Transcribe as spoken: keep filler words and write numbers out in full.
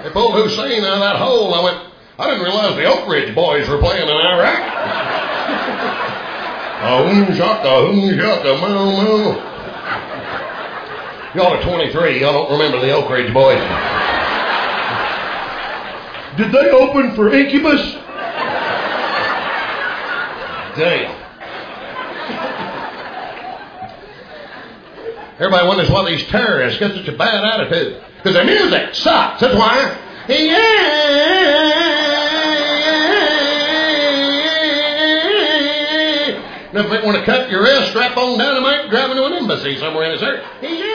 They pulled Hussein out of that hole. I went, I didn't realize the Oak Ridge Boys were playing in Iraq. Um, shaka, um, shaka, moo, moo. Y'all are twenty-three. Y'all don't remember the Oak Ridge Boys. Did they open for Incubus? Damn. Everybody wonders why these terrorists get such a bad attitude. Because their music sucks. That's why. Now, if they want to cut your wrist, strap on dynamite, drive into an embassy somewhere in this area.